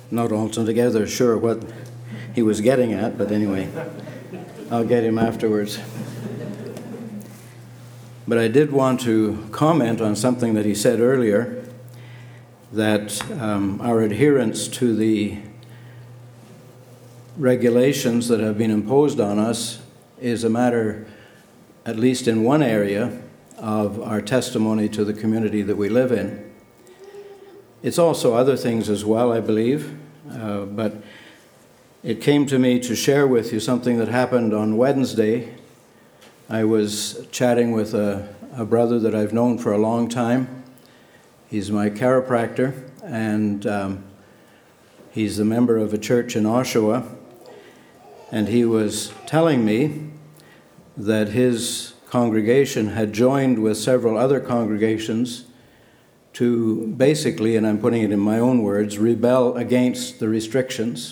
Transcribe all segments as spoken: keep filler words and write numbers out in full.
not altogether sure what he was getting at, but anyway, I'll get him afterwards. But I did want to comment on something that he said earlier, that um, our adherence to the regulations that have been imposed on us is a matter, at least in one area, of our testimony to the community that we live in. It's also other things as well, I believe, uh, but it came to me to share with you something that happened on Wednesday. I was chatting with a, a brother that I've known for a long time. He's my chiropractor, and um, he's a member of a church in Oshawa, and he was telling me that his congregation had joined with several other congregations to basically, and I'm putting it in my own words, rebel against the restrictions.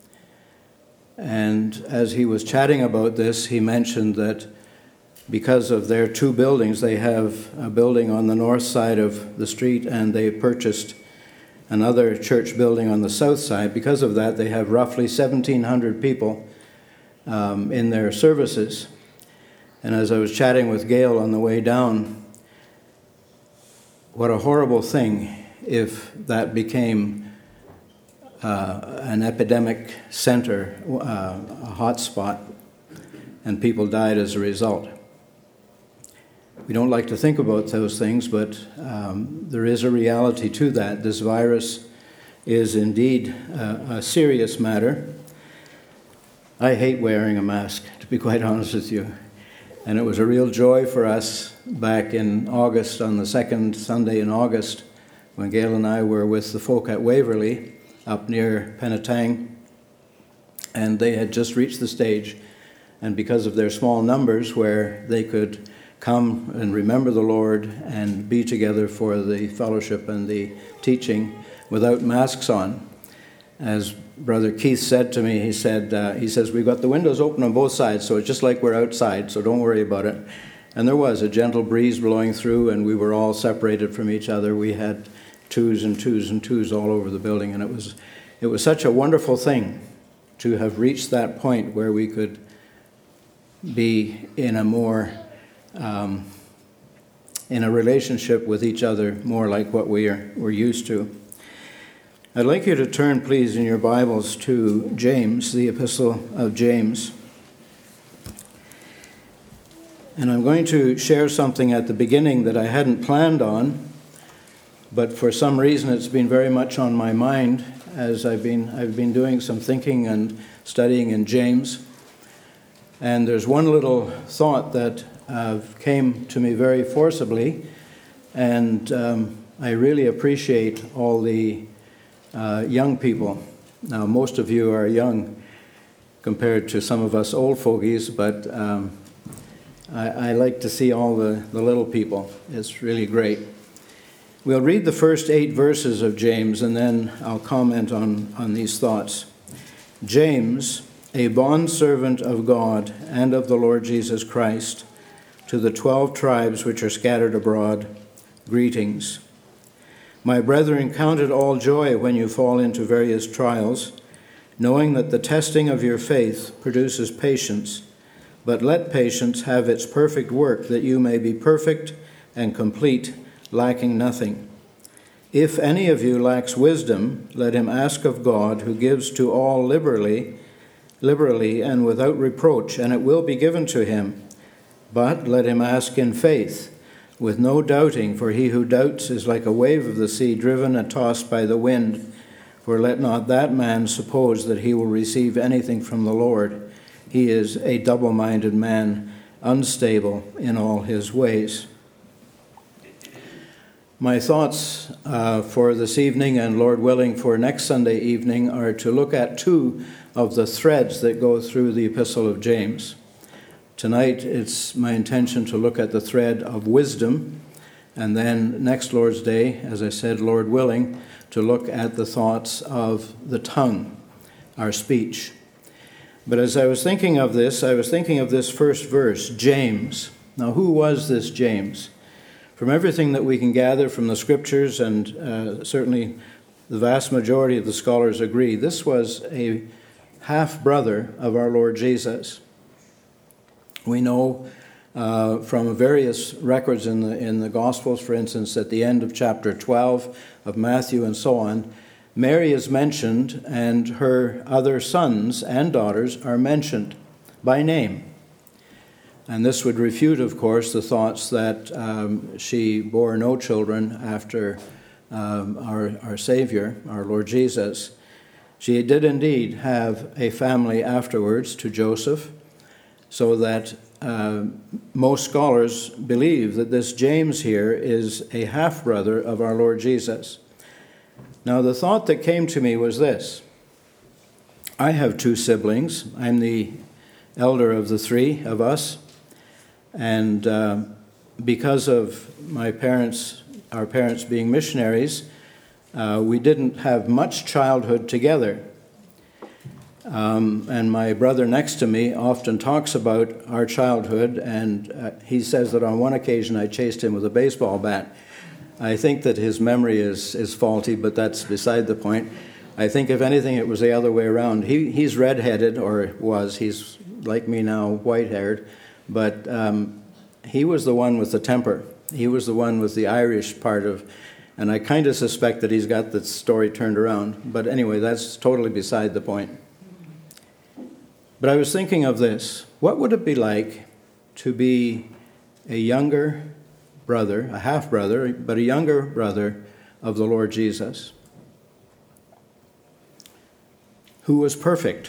And as he was chatting about this, he mentioned that because of their two buildings, they have a building on the north side of the street and they purchased another church building on the south side. Because of that, they have roughly seventeen hundred people um, in their services. And as I was chatting with Gail on the way down, what a horrible thing if that became uh, an epidemic center, uh, a hot spot, and people died as a result. We don't like to think about those things, but um, there is a reality to that. This virus is indeed a, a serious matter. I hate wearing a mask, to be quite honest with you. And it was a real joy for us back in August, on the second Sunday in August, when Gail and I were with the folk at Waverley, up near Penetang, and they had just reached the stage, and because of their small numbers where they could come and remember the Lord and be together for the fellowship and the teaching without masks on. As Brother Keith said to me, he said, uh, he says, we've got the windows open on both sides, so it's just like we're outside, so don't worry about it. And there was a gentle breeze blowing through, and we were all separated from each other. We had twos and twos and twos all over the building, and it was it was such a wonderful thing to have reached that point where we could be in a more, um, in a relationship with each other more like what we are, we're used to. I'd like you to turn, please, in your Bibles to James, the Epistle of James. And I'm going to share something at the beginning that I hadn't planned on, but for some reason it's been very much on my mind as I've been I've been doing some thinking and studying in James. And there's one little thought that uh, came to me very forcibly, and um, I really appreciate all the Uh, young people. Now, most of you are young compared to some of us old fogies, but um, I, I like to see all the, the little people. It's really great. We'll read the first eight verses of James, and then I'll comment on, on these thoughts. James, a bondservant of God and of the Lord Jesus Christ, to the twelve tribes which are scattered abroad, greetings. My brethren, count it all joy when you fall into various trials, knowing that the testing of your faith produces patience. But let patience have its perfect work, that you may be perfect and complete, lacking nothing. If any of you lacks wisdom, let him ask of God, who gives to all liberally, liberally and without reproach, and it will be given to him. But let him ask in faith, with no doubting, for he who doubts is like a wave of the sea driven and tossed by the wind. For let not that man suppose that he will receive anything from the Lord. He is a double-minded man, unstable in all his ways. My thoughts uh, for this evening, and Lord willing for next Sunday evening, are to look at two of the threads that go through the Epistle of James. Tonight, it's my intention to look at the thread of wisdom, and then next Lord's Day, as I said, Lord willing, to look at the thoughts of the tongue, our speech. But as I was thinking of this, I was thinking of this first verse, James. Now, who was this James? From everything that we can gather from the Scriptures, and uh, certainly the vast majority of the scholars agree, this was a half-brother of our Lord Jesus. We know uh, from various records in the, in the Gospels, for instance, at the end of chapter twelve of Matthew and so on, Mary is mentioned and her other sons and daughters are mentioned by name. And this would refute, of course, the thoughts that um, she bore no children after um, our, our Savior, our Lord Jesus. She did indeed have a family afterwards to Joseph, so that uh, most scholars believe that this James here is a half-brother of our Lord Jesus. Now, the thought that came to me was this. I have two siblings. I'm the elder of the three of us. And uh, because of my parents, our parents being missionaries, uh, we didn't have much childhood together. Um, and my brother next to me often talks about our childhood, and uh, he says that on one occasion I chased him with a baseball bat. I think that his memory is, is faulty, but that's beside the point. I think, if anything, it was the other way around. He, he's redheaded, or was. He's, like me now, white-haired. But um, he was the one with the temper. He was the one with the Irish part of, and I kind of suspect that he's got the story turned around. But anyway, that's totally beside the point. But I was thinking of this. What would it be like to be a younger brother, a half-brother, but a younger brother of the Lord Jesus, who was perfect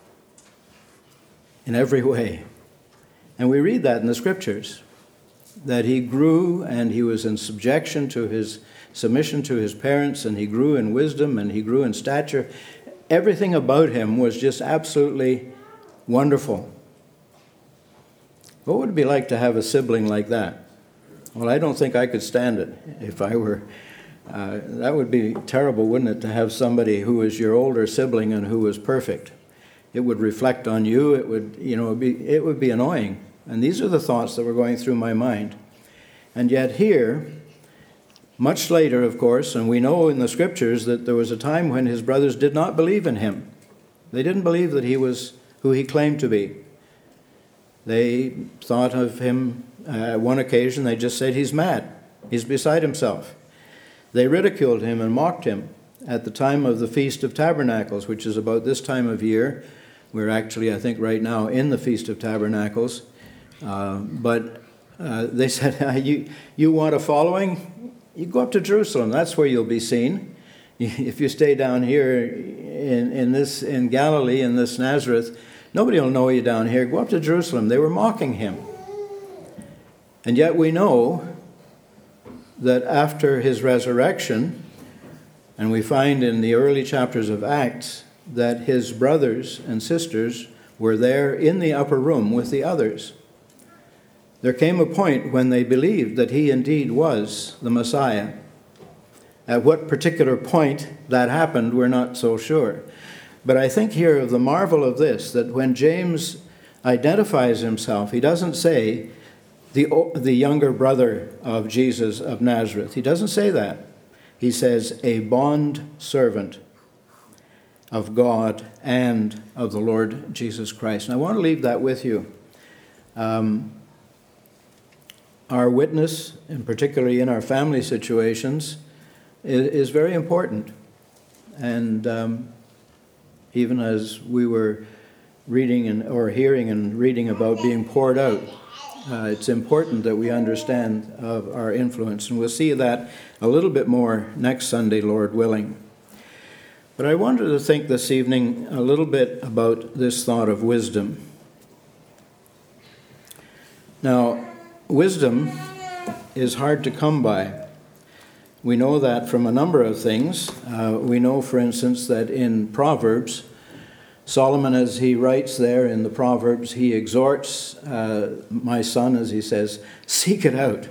in every way? And we read that in the Scriptures, that he grew and he was in subjection to his submission to his parents, and he grew in wisdom and he grew in stature. Everything about him was just absolutely wonderful. What would it be like to have a sibling like that? Well, I don't think I could stand it if I were. Uh, that would be terrible, wouldn't it, to have somebody who was your older sibling and who was perfect? It would reflect on you. It would, you know, be, it would be annoying. And these are the thoughts that were going through my mind. And yet here, much later, of course, and we know in the Scriptures that there was a time when his brothers did not believe in him. They didn't believe that he was who he claimed to be. They thought of him, uh, one occasion, they just said, he's mad. He's beside himself. They ridiculed him and mocked him at the time of the Feast of Tabernacles, which is about this time of year. We're actually, I think, right now in the Feast of Tabernacles. Uh, but uh, they said, you, you want a following? You go up to Jerusalem. That's where you'll be seen. If you stay down here in, in, this, in Galilee, in this Nazareth, nobody will know you down here. Go up to Jerusalem. They were mocking him. And yet we know that after his resurrection, and we find in the early chapters of Acts that his brothers and sisters were there in the upper room with the others. There came a point when they believed that he indeed was the Messiah. At what particular point that happened, we're not so sure. But I think here of the marvel of this, that when James identifies himself, he doesn't say the, the younger brother of Jesus of Nazareth. He doesn't say that. He says a bond servant of God and of the Lord Jesus Christ. And I want to leave that with you. Um, our witness, and particularly in our family situations, is, is very important. And um, even as we were reading and or hearing and reading about being poured out, uh, it's important that we understand of our influence. And we'll see that a little bit more next Sunday, Lord willing. But I wanted to think this evening a little bit about this thought of wisdom. Now, wisdom is hard to come by. We know that from a number of things. Uh, we know, for instance, that in Proverbs, Solomon, as he writes there in the Proverbs, he exhorts uh, my son, as he says, seek it out.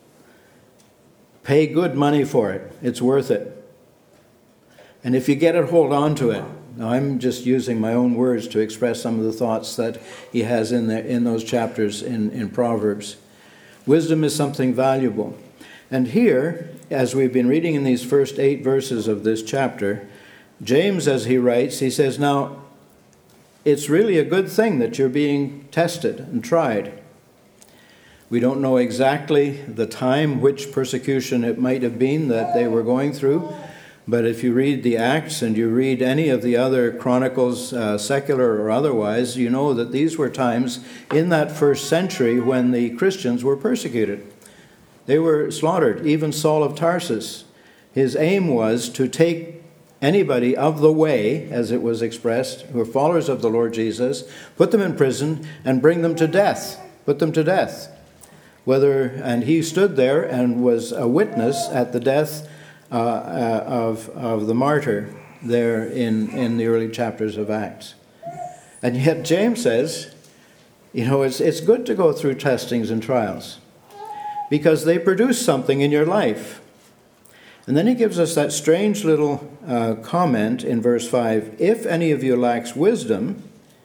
Pay good money for it. It's worth it. And if you get it, hold on to it. Now, I'm just using my own words to express some of the thoughts that he has in there, in those chapters in, in Proverbs. Wisdom is something valuable. And here, as we've been reading in these first eight verses of this chapter, James, as he writes, he says, now, it's really a good thing that you're being tested and tried. We don't know exactly the time, which persecution it might have been that they were going through, but if you read the Acts and you read any of the other chronicles, uh, secular or otherwise, you know that these were times in that first century when the Christians were persecuted. They were slaughtered. Even Saul of Tarsus, his aim was to take anybody of the way, as it was expressed, who were followers of the Lord Jesus, put them in prison and bring them to death, put them to death. Whether, and he stood there and was a witness at the death uh, uh, of, of the martyr there in, in the early chapters of Acts. And yet James says, you know, it's, it's good to go through testings and trials because they produce something in your life. And then he gives us that strange little uh, comment in verse five, if any of you lacks wisdom.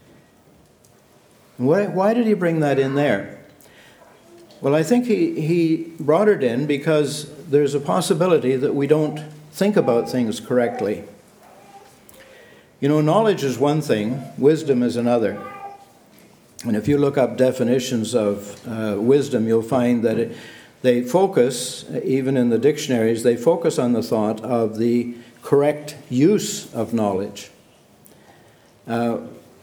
Why, why did he bring that in there? Well, I think he, he brought it in because there's a possibility that we don't think about things correctly. You know, knowledge is one thing, wisdom is another. And if you look up definitions of uh, wisdom, you'll find that it, they focus, even in the dictionaries, they focus on the thought of the correct use of knowledge. Uh,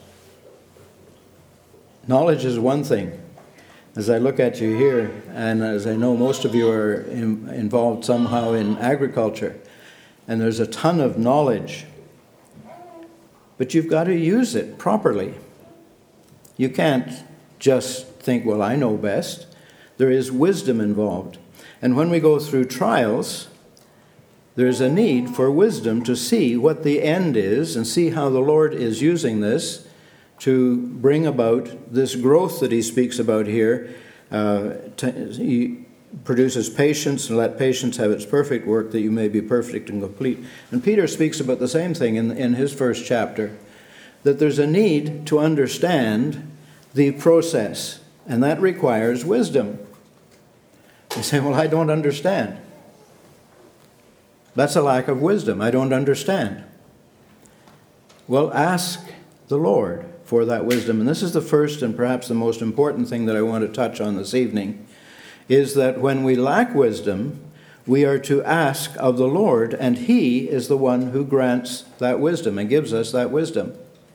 knowledge is one thing. As I look at you here, and as I know most of you are in, involved somehow in agriculture, and there's a ton of knowledge, but you've got to use it properly. You can't just think, well, I know best. There is wisdom involved. And when we go through trials, there's a need for wisdom to see what the end is and see how the Lord is using this to bring about this growth that he speaks about here. Uh, to, he produces patience, and let patience have its perfect work, that you may be perfect and complete. And Peter speaks about the same thing in, in his first chapter, that there's a need to understand the process, and that requires wisdom. You say, well, I don't understand. That's a lack of wisdom. I don't understand. Well, ask the Lord for that wisdom. And this is the first and perhaps the most important thing that I want to touch on this evening, is that when we lack wisdom, we are to ask of the Lord, and he is the one who grants that wisdom and gives us that wisdom.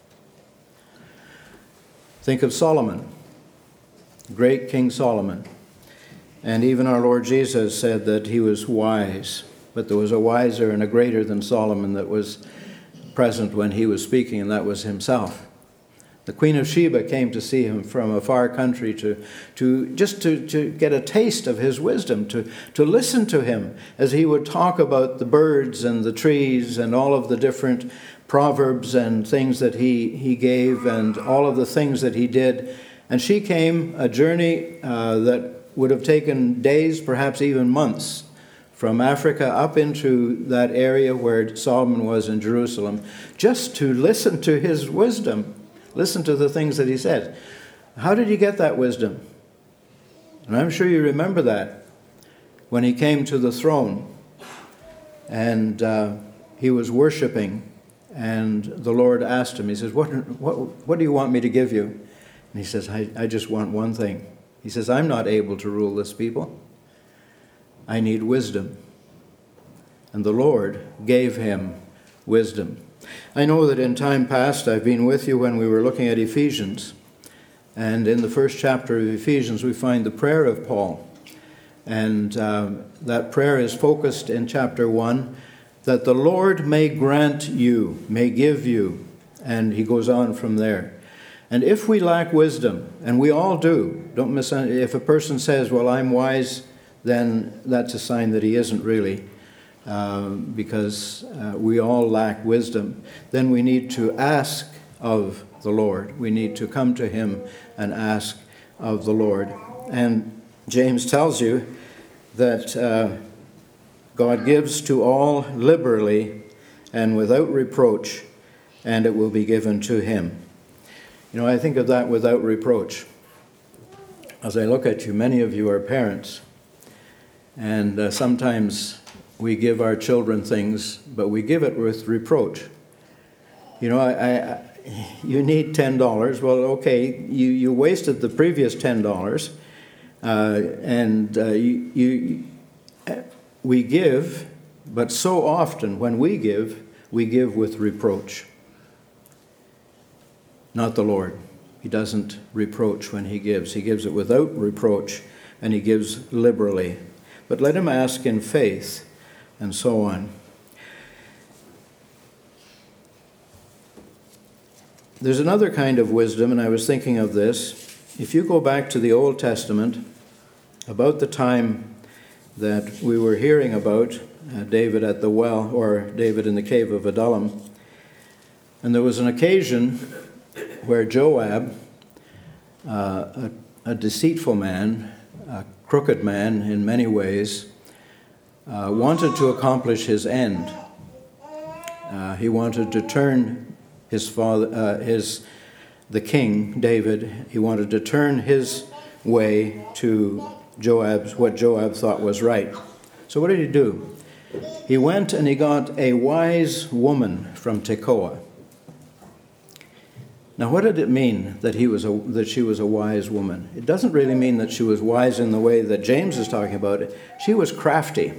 Think of Solomon, great King Solomon. And even our Lord Jesus said that he was wise, but there was a wiser and a greater than Solomon that was present when he was speaking, and that was himself. The Queen of Sheba came to see him from a far country to, to just to, to get a taste of his wisdom, to, to listen to him as he would talk about the birds and the trees and all of the different proverbs and things that he, he gave and all of the things that he did. And she came a journey uh, that would have taken days, perhaps even months, from Africa up into that area where Solomon was in Jerusalem, just to listen to his wisdom, listen to the things that he said. How did he get that wisdom? And I'm sure you remember that when he came to the throne and uh, he was worshiping, and the Lord asked him, he says, what, what, what do you want me to give you? And he says, I, I just want one thing. He says, I'm not able to rule this people. I need wisdom. And the Lord gave him wisdom. I know that in time past I've been with you when we were looking at Ephesians. And in the first chapter of Ephesians we find the prayer of Paul. And um, that prayer is focused in chapter one, that the Lord may grant you, may give you. And he goes on from there. And if we lack wisdom, and we all do, don't misunderstand, if a person says, well, I'm wise, then that's a sign that he isn't really, uh, because uh, we all lack wisdom. Then we need to ask of the Lord. We need to come to him and ask of the Lord. And James tells you that uh, God gives to all liberally and without reproach, and it will be given to him. You know, I think of that without reproach. As I look at you, many of you are parents. And uh, sometimes we give our children things, but we give it with reproach. You know, I, I, you need ten dollars. Well, okay, you, you wasted the previous ten dollars, uh, and uh, you, you, we give, but so often when we give, we give with reproach. Not the Lord. He doesn't reproach when he gives. He gives it without reproach, and he gives liberally. But let him ask in faith, and so on. There's another kind of wisdom, and I was thinking of this. If you go back to the Old Testament, about the time that we were hearing about uh, David at the well, or David in the cave of Adullam, and there was an occasion where Joab, uh, a, a deceitful man, a crooked man in many ways, uh, wanted to accomplish his end. Uh, he wanted to turn his father, uh, his the king David. He wanted to turn his way to Joab's, what Joab thought was right. So what did he do? He went and he got a wise woman from Tekoa. Now, what did it mean that he was a, that she was a wise woman? It doesn't really mean that she was wise in the way that James is talking about it. She was crafty.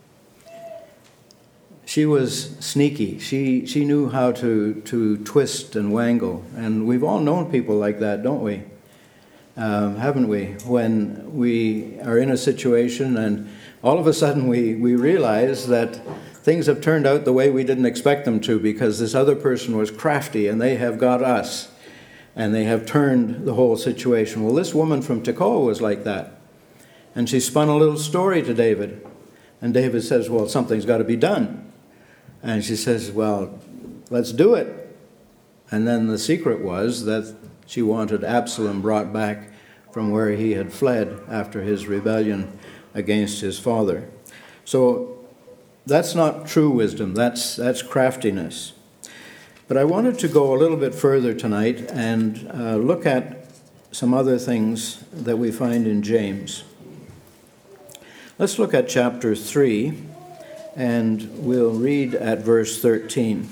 She was sneaky. She she knew how to, to twist and wangle. And we've all known people like that, don't we? Um, haven't we? When we are in a situation and all of a sudden we, we realize that things have turned out the way we didn't expect them to because this other person was crafty and they have got us and they have turned the whole situation. Well, this woman from Tekoa was like that. And she spun a little story to David. And David says, well, something's got to be done. And she says, well, let's do it. And then the secret was that she wanted Absalom brought back from where he had fled after his rebellion against his father. So that's not true wisdom. That's that's craftiness. But I wanted to go a little bit further tonight and uh, look at some other things that we find in James. Let's look at chapter three, and we'll read at verse thirteen.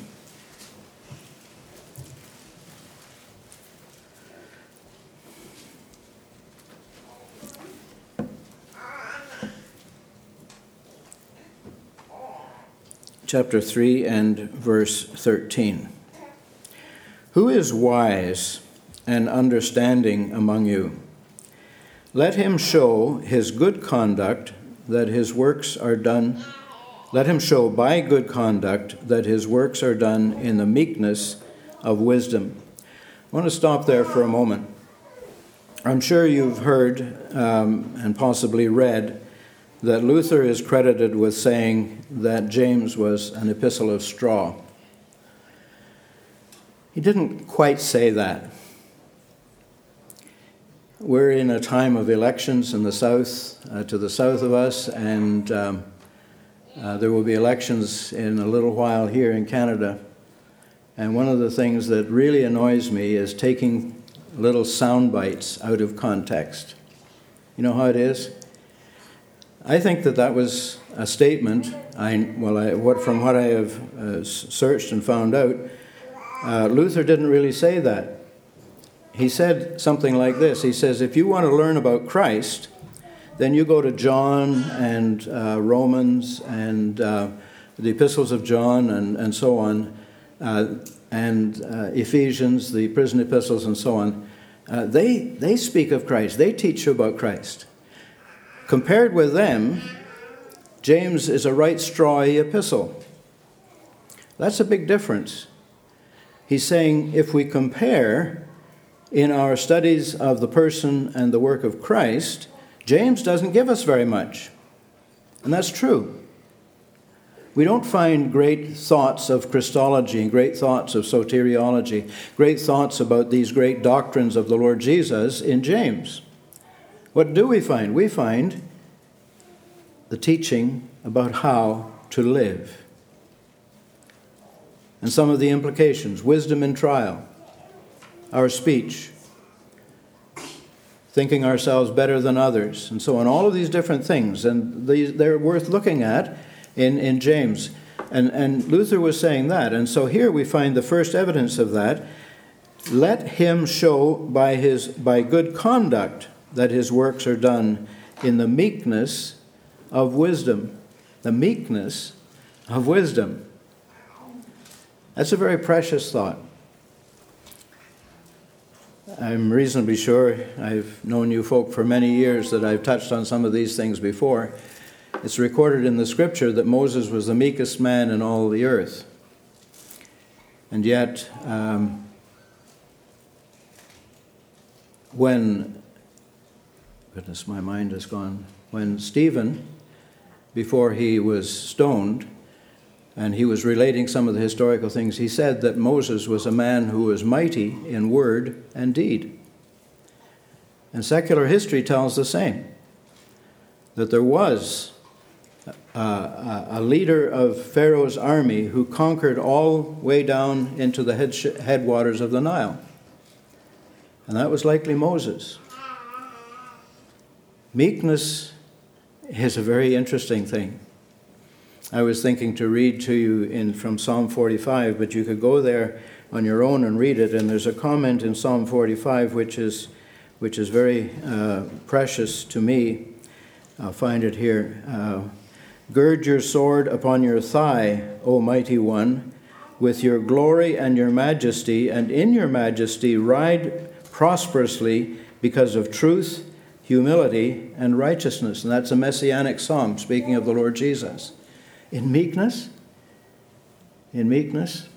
Chapter three and verse thirteen. Who is wise and understanding among you? Let him show his good conduct that his works are done. Let him show by good conduct that his works are done in the meekness of wisdom. I want to stop there for a moment. I'm sure you've heard um, and possibly read that Luther is credited with saying that James was an epistle of straw. He didn't quite say that. We're in a time of elections in the south, uh, to the south of us, and um, uh, there will be elections in a little while here in Canada. And one of the things that really annoys me is taking little sound bites out of context. You know how it is? I think that that was a statement, I, well, I, what, from what I have uh, searched and found out, uh, Luther didn't really say that. He said something like this. He says, if you want to learn about Christ, then you go to John and uh, Romans and uh, the epistles of John and, and so on, uh, and uh, Ephesians, the prison epistles and so on. Uh, they, they speak of Christ. They teach you about Christ. Compared with them, James is a right strawy epistle. That's a big difference. He's saying if we compare in our studies of the person and the work of Christ, James doesn't give us very much. And that's true. We don't find great thoughts of Christology, great thoughts of soteriology, great thoughts about these great doctrines of the Lord Jesus in James. What do we find? We find the teaching about how to live. And some of the implications, wisdom in trial, our speech, thinking ourselves better than others, and so on, all of these different things. And these, they're worth looking at in, in James. And, and Luther was saying that. And so here we find the first evidence of that. Let him show by his by good conduct that his works are done in the meekness of wisdom. The meekness of wisdom. That's a very precious thought. I'm reasonably sure, I've known you folk for many years, that I've touched on some of these things before. It's recorded in the scripture that Moses was the meekest man in all the earth. And yet, um, when, goodness, my mind has gone, when Stephen, before he was stoned, and he was relating some of the historical things, he said that Moses was a man who was mighty in word and deed. And secular history tells the same, that there was a, a leader of Pharaoh's army who conquered all the way down into the head, headwaters of the Nile. And that was likely Moses. Meekness is a very interesting thing. I was thinking to read to you in from Psalm forty-five, but you could go there on your own and read it. And there's a comment in Psalm forty-five which is which is very uh, precious to me. I'll find it here. Uh, Gird your sword upon your thigh, O mighty one, with your glory and your majesty, and in your majesty ride prosperously because of truth, humility, and righteousness. And that's a messianic psalm, speaking of the Lord Jesus. In meekness, in meekness.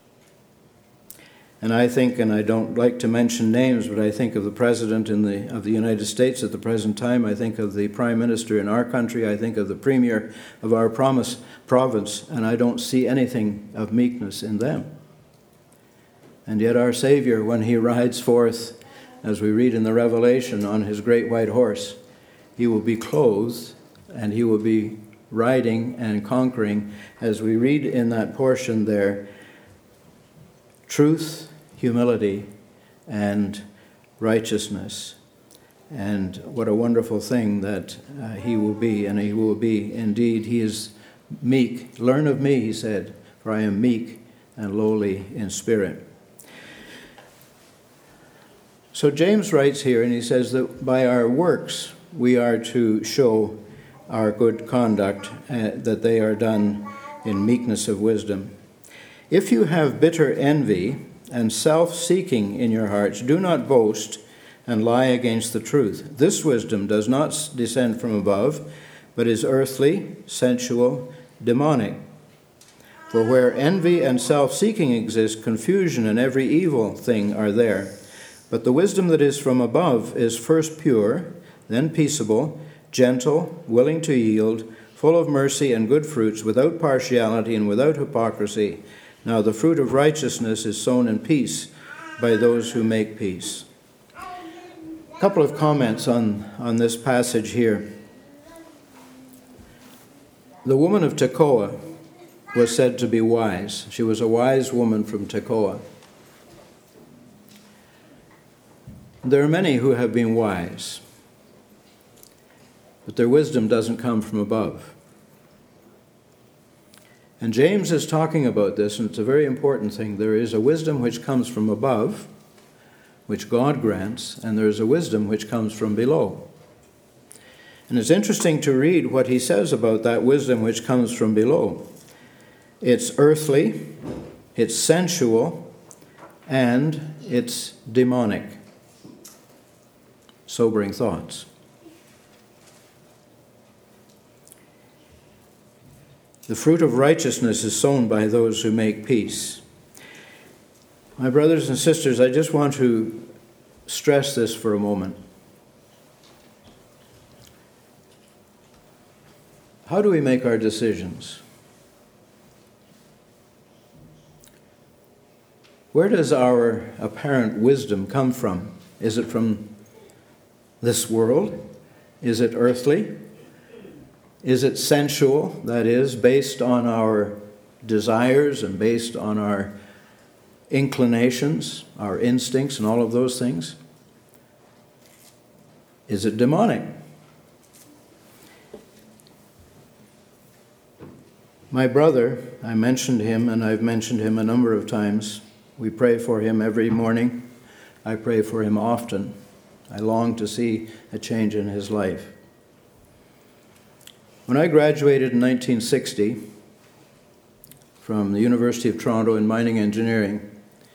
And I think, and I don't like to mention names, but I think of the President in the, of the United States at the present time. I think of the Prime Minister in our country. I think of the Premier of our promise, province, and I don't see anything of meekness in them. And yet our Savior, when he rides forth, as we read in the Revelation, on his great white horse, he will be clothed and he will be riding and conquering, as we read in that portion there, truth, humility, and righteousness. And what a wonderful thing that uh, he will be, and he will be indeed. He is meek. Learn of me, he said, for I am meek and lowly in spirit. So James writes here, and he says that by our works we are to show our good conduct, uh, that they are done in meekness of wisdom. If you have bitter envy and self-seeking in your hearts, do not boast and lie against the truth. This wisdom does not descend from above, but is earthly, sensual, demonic. For where envy and self-seeking exist, confusion and every evil thing are there. But the wisdom that is from above is first pure, then peaceable, gentle, willing to yield, full of mercy and good fruits, without partiality and without hypocrisy. Now the fruit of righteousness is sown in peace by those who make peace. A couple of comments on, on this passage here. The woman of Tekoa was said to be wise. She was a wise woman from Tekoa. There are many who have been wise, but their wisdom doesn't come from above. And James is talking about this, and it's a very important thing. There is a wisdom which comes from above, which God grants, and there is a wisdom which comes from below. And it's interesting to read what he says about that wisdom which comes from below. It's earthly, it's sensual, and it's demonic. Sobering thoughts. The fruit of righteousness is sown by those who make peace. My brothers and sisters, I just want to stress this for a moment. How do we make our decisions? Where does our apparent wisdom come from? Is it from this world? Is it earthly? Is it sensual, that is, based on our desires and based on our inclinations, our instincts, and all of those things? Is it demonic? My brother, I mentioned him, and I've mentioned him a number of times. We pray for him every morning. I pray for him often. I long to see a change in his life. When I graduated in nineteen sixty from the University of Toronto in mining engineering,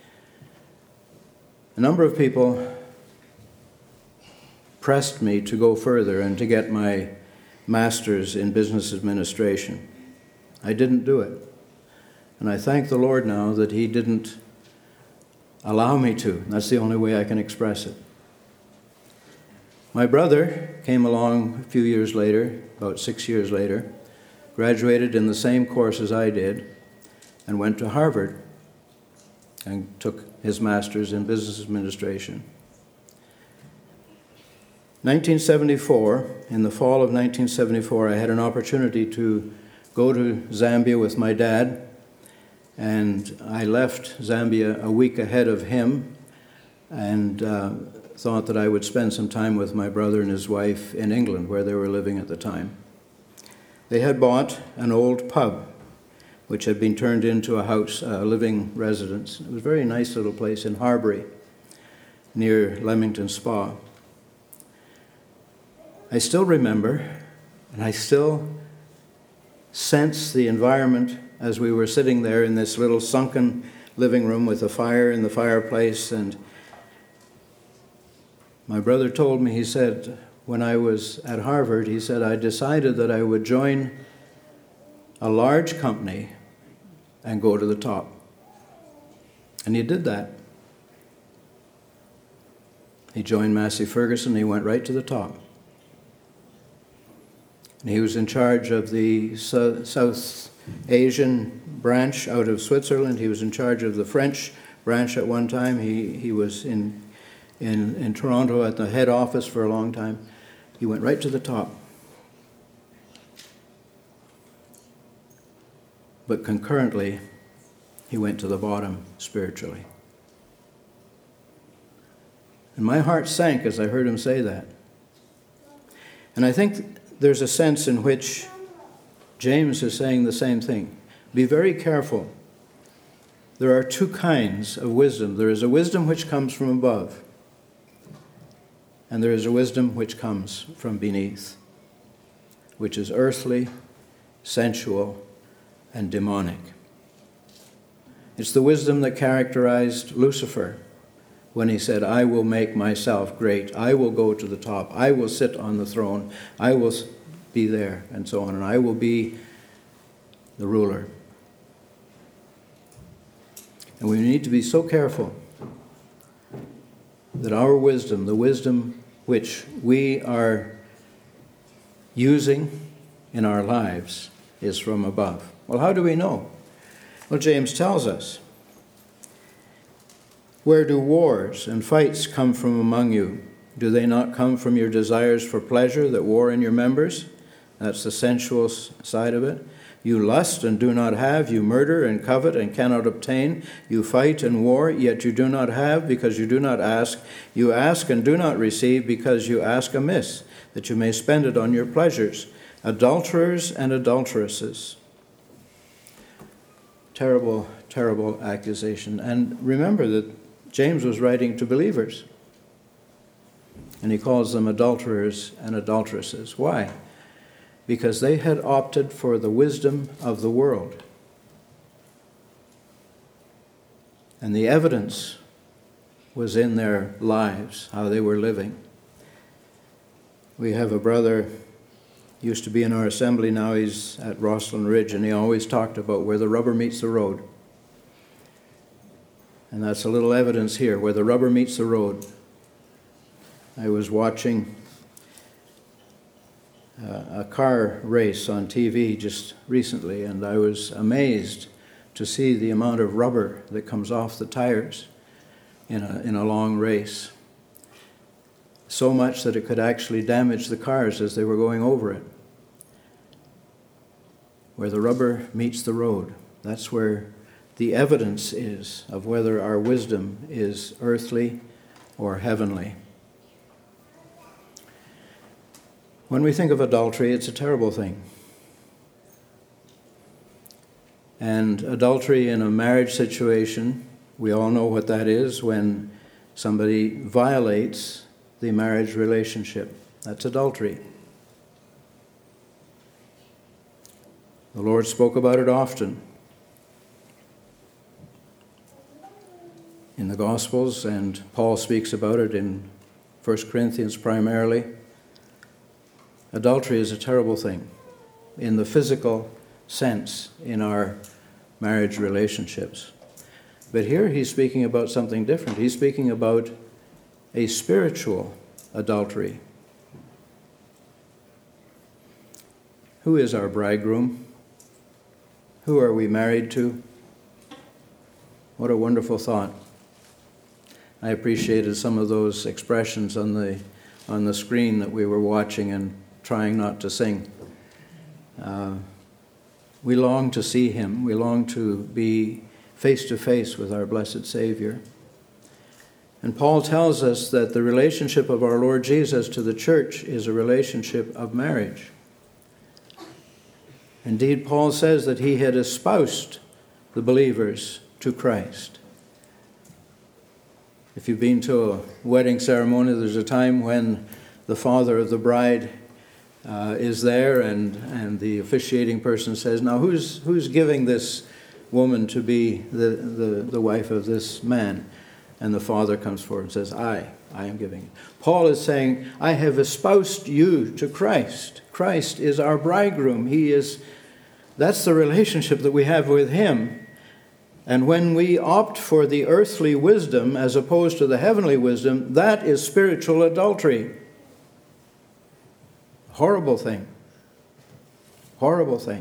a number of people pressed me to go further and to get my master's in business administration. I didn't do it. And I thank the Lord now that he didn't allow me to. That's the only way I can express it. My brother came along a few years later, about six years later, graduated in the same course as I did, and went to Harvard and took his master's in business administration. nineteen seventy-four, in the fall of nineteen seventy-four, I had an opportunity to go to Zambia with my dad, and I left Zambia a week ahead of him and uh, thought that I would spend some time with my brother and his wife in England, where they were living at the time. They had bought an old pub, which had been turned into a house, a living residence. It was a very nice little place in Harbury, near Leamington Spa. I still remember, and I still sense the environment as we were sitting there in this little sunken living room with a fire in the fireplace. And my brother told me, he said, when I was at Harvard, he said, I decided that I would join a large company and go to the top. And he did that. He joined Massey Ferguson, he went right to the top. And he was in charge of the South Asian branch out of Switzerland. He was in charge of the French branch at one time. He he was in, in, in Toronto at the head office for a long time. He went right to the top. But concurrently, he went to the bottom spiritually. And my heart sank as I heard him say that. And I think there's a sense in which James is saying the same thing. Be very careful. There are two kinds of wisdom. There is a wisdom which comes from above, and there is a wisdom which comes from beneath, which is earthly, sensual, and demonic. It's the wisdom that characterized Lucifer when he said, I will make myself great. I will go to the top. I will sit on the throne. I will be there, and so on. And I will be the ruler. And we need to be so careful that our wisdom, the wisdom which we are using in our lives, is from above. Well, how do we know? Well, James tells us. Where do wars and fights come from among you? Do they not come from your desires for pleasure that war in your members? That's the sensual side of it. You lust and do not have. You murder and covet and cannot obtain. You fight and war, yet you do not have because you do not ask. You ask and do not receive because you ask amiss, that you may spend it on your pleasures. Adulterers and adulteresses. Terrible, terrible accusation. And remember that James was writing to believers, and he calls them adulterers and adulteresses. Why? Because they had opted for the wisdom of the world. And the evidence was in their lives, how they were living. We have a brother, used to be in our assembly, now he's at Rosslyn Ridge, and he always talked about where the rubber meets the road. And that's a little evidence here, where the rubber meets the road. I was watching uh, a car race on T V just recently, and I was amazed to see the amount of rubber that comes off the tires in a, in a long race. So much that it could actually damage the cars as they were going over it. Where the rubber meets the road, that's where the evidence is of whether our wisdom is earthly or heavenly. When we think of adultery, it's a terrible thing. And adultery in a marriage situation, we all know what that is when somebody violates the marriage relationship. That's adultery. The Lord spoke about it often in the Gospels, and Paul speaks about it in First Corinthians primarily. Adultery is a terrible thing in the physical sense in our marriage relationships. But here he's speaking about something different. He's speaking about a spiritual adultery. Who is our bridegroom? Who are we married to? What a wonderful thought. I appreciated some of those expressions on the on the screen that we were watching and trying not to sing. Uh, we long to see him. We long to be face to face with our blessed Savior. And Paul tells us that the relationship of our Lord Jesus to the church is a relationship of marriage. Indeed, Paul says that he had espoused the believers to Christ. If you've been to a wedding ceremony, there's a time when the father of the bride uh, is there, and, and the officiating person says, now who's who's giving this woman to be the, the, the wife of this man? And the father comes forward and says, I, I am giving it. Paul is saying, I have espoused you to Christ. Christ is our bridegroom. He is, that's the relationship that we have with him. And when we opt for the earthly wisdom as opposed to the heavenly wisdom, that is spiritual adultery. Horrible thing. Horrible thing.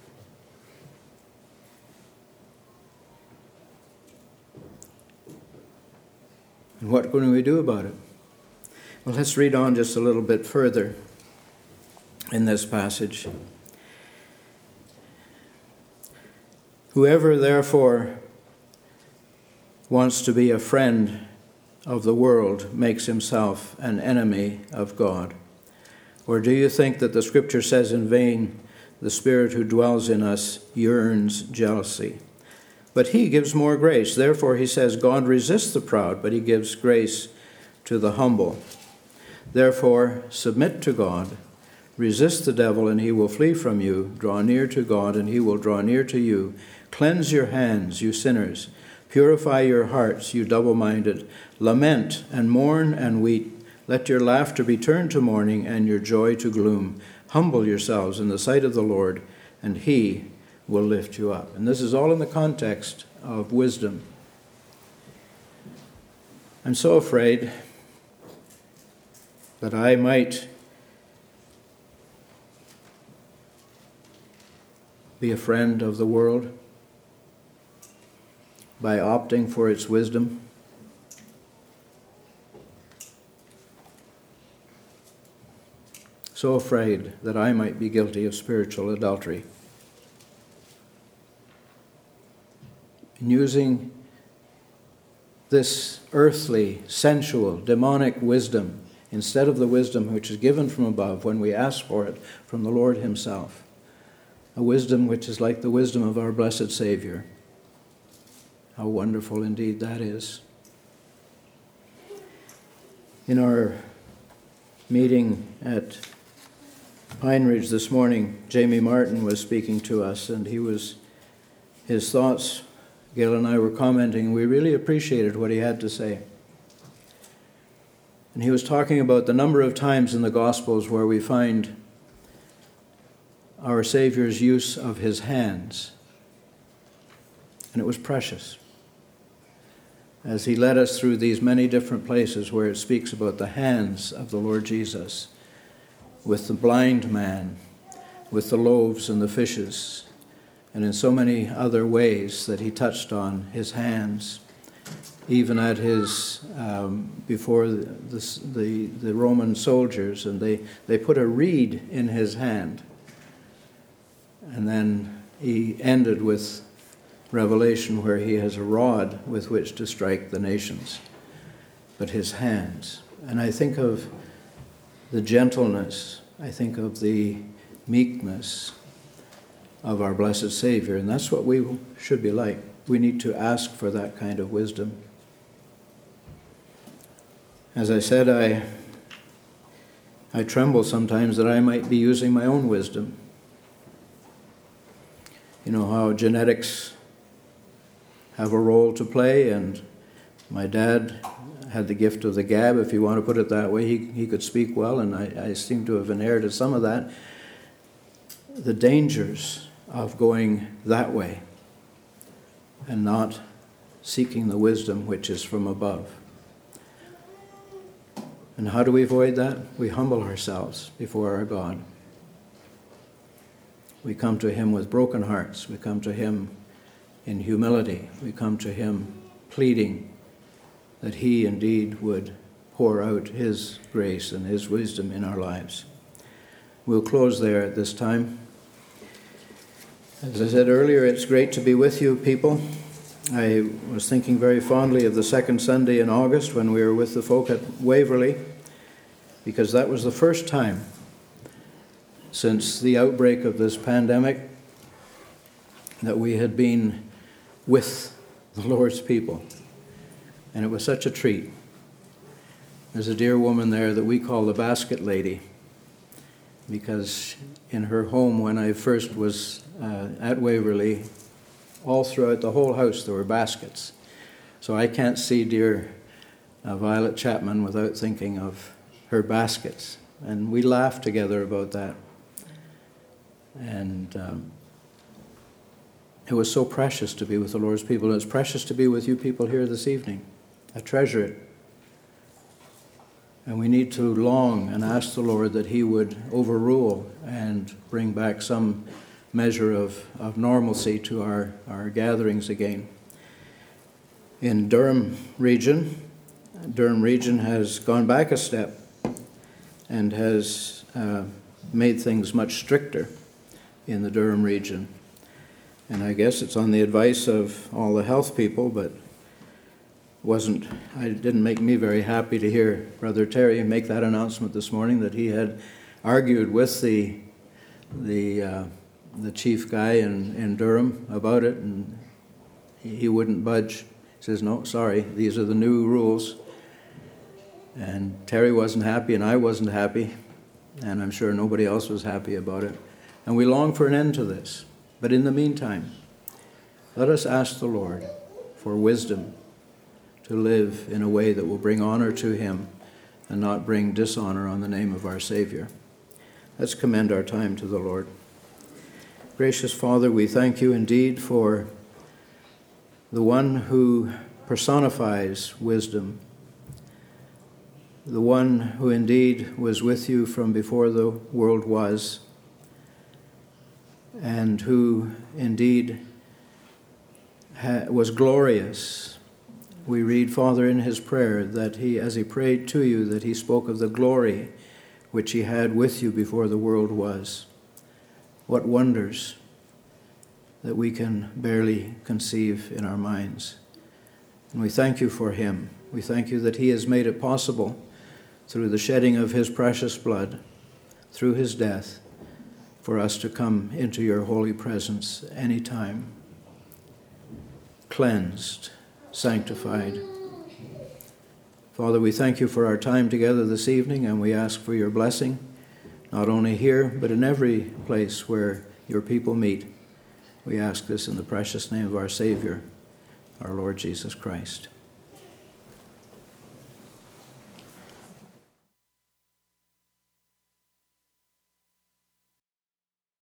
And what can we do about it? Well, let's read on just a little bit further in this passage. Whoever, therefore, wants to be a friend of the world makes himself an enemy of God. Or do you think that the Scripture says in vain, the Spirit who dwells in us yearns jealousy? But he gives more grace. Therefore, he says, God resists the proud, but he gives grace to the humble. Therefore, submit to God. Resist the devil, and he will flee from you. Draw near to God, and he will draw near to you. Cleanse your hands, you sinners. Purify your hearts, you double-minded. Lament and mourn and weep. Let your laughter be turned to mourning and your joy to gloom. Humble yourselves in the sight of the Lord, and he will lift you up. And this is all in the context of wisdom. I'm so afraid that I might be a friend of the world by opting for its wisdom. So afraid that I might be guilty of spiritual adultery. In using this earthly, sensual, demonic wisdom instead of the wisdom which is given from above when we ask for it from the Lord himself. A wisdom which is like the wisdom of our blessed Savior. How wonderful indeed that is. In our meeting at Pine Ridge this morning, Jamie Martin was speaking to us, and he was, his thoughts, Gail and I were commenting, we really appreciated what he had to say. And he was talking about the number of times in the Gospels where we find our Savior's use of his hands. And it was precious. As he led us through these many different places where it speaks about the hands of the Lord Jesus, with the blind man, with the loaves and the fishes, and in so many other ways that he touched on his hands, even at his, um, before the, the, the Roman soldiers, and they, they put a reed in his hand. And then he ended with Revelation where he has a rod with which to strike the nations, but his hands. And I think of the gentleness, I think of the meekness of our blessed Savior. And that's what we should be like. We need to ask for that kind of wisdom. As I said, I, I tremble sometimes that I might be using my own wisdom. You know how genetics have a role to play, and my dad had the gift of the gab, if you want to put it that way. He, he could speak well, and I, I seem to have inherited some of that. The dangers of going that way and not seeking the wisdom which is from above. And how do we avoid that? We humble ourselves before our God. We come to Him with broken hearts. We come to Him in humility. We come to Him pleading that He indeed would pour out His grace and His wisdom in our lives. We'll close there at this time. As I said earlier, it's great to be with you people. I was thinking very fondly of the second Sunday in August when we were with the folk at Waverley, because that was the first time since the outbreak of this pandemic that we had been with the Lord's people. And it was such a treat. There's a dear woman there that we call the basket lady, because in her home when I first was uh, at Waverley, all throughout the whole house there were baskets. So I can't see dear uh, Violet Chapman without thinking of her baskets. And we laughed together about that. And um, it was so precious to be with the Lord's people. And it's precious to be with you people here this evening. I treasure it. And we need to long and ask the Lord that He would overrule and bring back some measure of, of normalcy to our, our gatherings again. In Durham region, Durham region has gone back a step and has uh, made things much stricter in the Durham region. And I guess it's on the advice of all the health people, but wasn't, it didn't make me very happy to hear Brother Terry make that announcement this morning that he had argued with the the uh, the chief guy in, in Durham about it, and he, he wouldn't budge. He says, no, sorry, these are the new rules. And Terry wasn't happy, and I wasn't happy, and I'm sure nobody else was happy about it. And we long for an end to this. But in the meantime, let us ask the Lord for wisdom to live in a way that will bring honor to Him and not bring dishonor on the name of our Savior. Let's commend our time to the Lord. Gracious Father, we thank You indeed for the one who personifies wisdom, the one who indeed was with You from before the world was, and who indeed ha- was glorious. We read, Father, in His prayer that he, as he prayed to You, that he spoke of the glory which He had with You before the world was. What wonders that we can barely conceive in our minds. And we thank You for Him. We thank You that He has made it possible through the shedding of His precious blood, through His death, for us to come into Your holy presence anytime, cleansed, sanctified. Father, we thank You for our time together this evening, and we ask for Your blessing, not only here, but in every place where Your people meet. We ask this in the precious name of our Savior, our Lord Jesus Christ.